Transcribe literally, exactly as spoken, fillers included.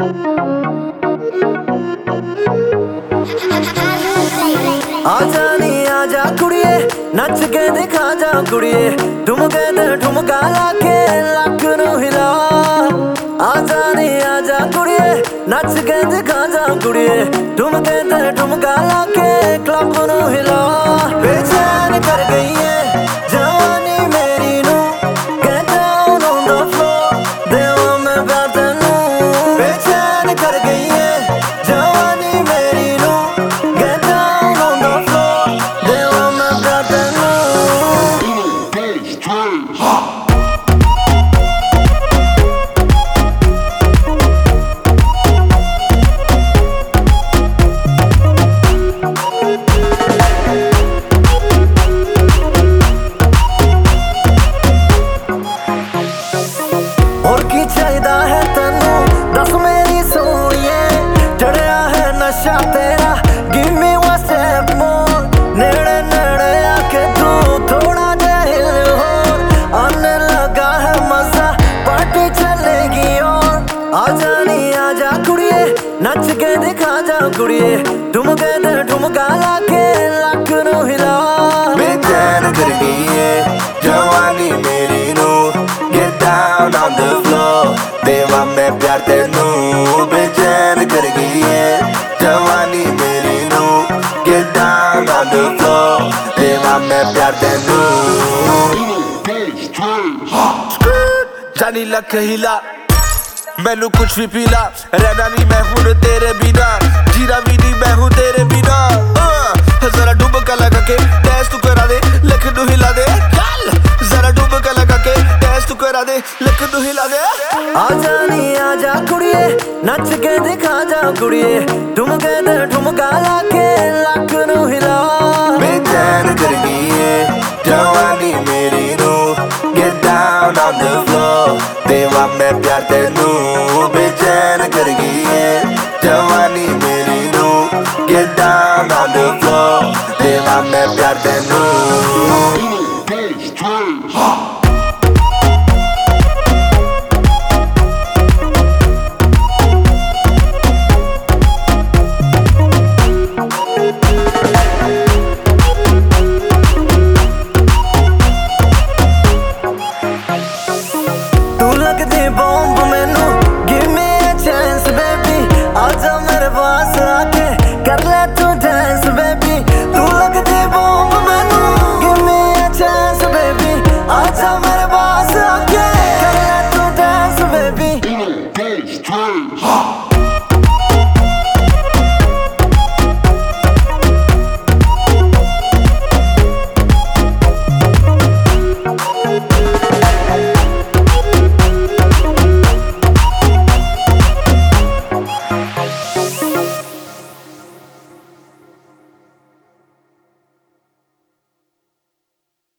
आजा नी आजा कुड़िए नच के दिखा जा कुड़िए ठुमके ते ठुमका लाके लक नू हिला। आजा नी आजा कुड़िए नच के दिखा जा कुड़िए ठुमके ते ठुमका लाके क्लब नू हिला। बेचैन कर गई है जवानी मेरी नू get down on the floor देवा मैं प्यार तेनू। बेचैन कर गई है जवानी मेरी नू get down on the floor देवा मैं प्यार तेनू। और की चाहिदा है तेनू दस मेरी सोनिए चढ़िया है नशा तेरा give me one step more. नेड़े नेड़े आके तू थोड़ा जा हिल होर आने लगा है मजा पार्टी चलेगी और। आजा नी आजा कुड़िए नच के दिखा जा कुड़िए ठुमके ते ठुमका लाके लक नू हिला। बेचैन कर गई है जवानी मेरी नू get down on the floor देवा मैं प्यार तेनू। बेचैन कर गई है जवानी मेरी नू get down on the floor देवा मैं प्यार तेनू। जानी लख हिला मैनू कुछ भी पीला रहना नहीं मैं हूं तेरे बिना जीना भी नहीं मैं हूं तेरे बिना। जरा डुबका लगा के डांस तू करा दे लख नू हिला दे चल जरा डुबका लगा के डांस तू करा दे लख नू हिला दे। आजा नी आजा कुड़िए नच के दिखा जा कुड़िए ठुमके ते ठुमका लाके लक नू हिला। बेचैन कर गई है जवानी मेरी नू get down on the floor देवा मैं प्यार तेनू। बेचैन कर गई है जवानी मेरी नू get down on the floor देवा मैं प्यार तेनू।